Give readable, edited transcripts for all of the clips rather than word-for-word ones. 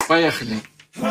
Поехали.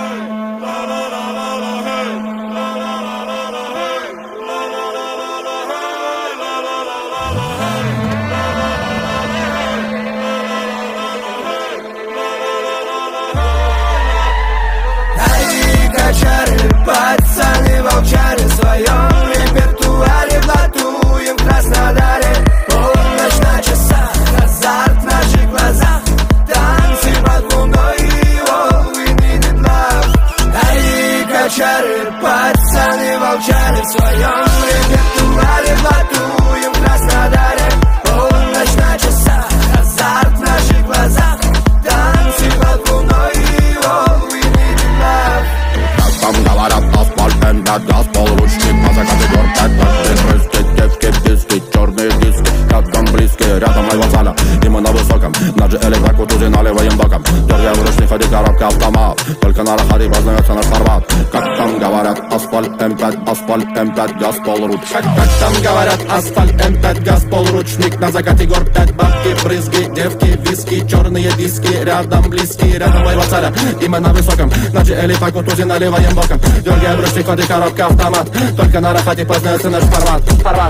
Пацаны волчары в своем репертуаре блатуем в Краснодаре. Полночь на часах, азарт в наших глазах, танцы под луной и all we need is love. Ай, качары, пацаны волчары в своем репертуаре блатуем в Краснодаре. Полночь на часах, азарт в наших глазах, танцы под луной и all we need is love. Там говорят, асфальт, эмбят, газ, полручник, на закате гор, пять, прыски, девки, диски, черные диски, рядом близкие, рядом моего заля, и мы на высоком, на GL так вот уже наливаем боком, дергаем ручник, ходи, коробка, автомат, только на раходе познается наш формат. Как там говорят, асфальт, М5, газ, полручник. Как там говорят, асфальт, М5, газ, полручник, на закате гор, пять, бабки, брызги, девки, виски, черные диски, рядом близкие, рядом моего царя, и мы на высоком, на GL так вот уже наливаем боком, дергаем ручник, ходи, коробка, автомат, только на раходе познается наш формат.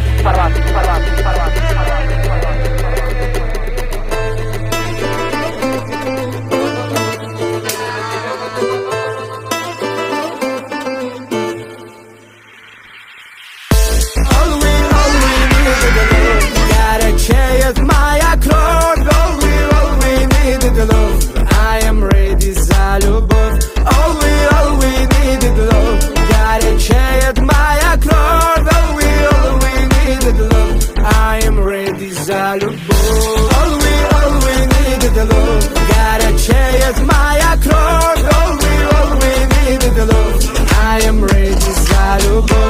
Горячеет моя кровь, all we need is love. I am ready за любовь, all we need is love. Горячеет моя кровь, all we need is love. I am ready за любовь, all we need is love. Горячеет моя кровь, all we need is love. I am ready за любовь.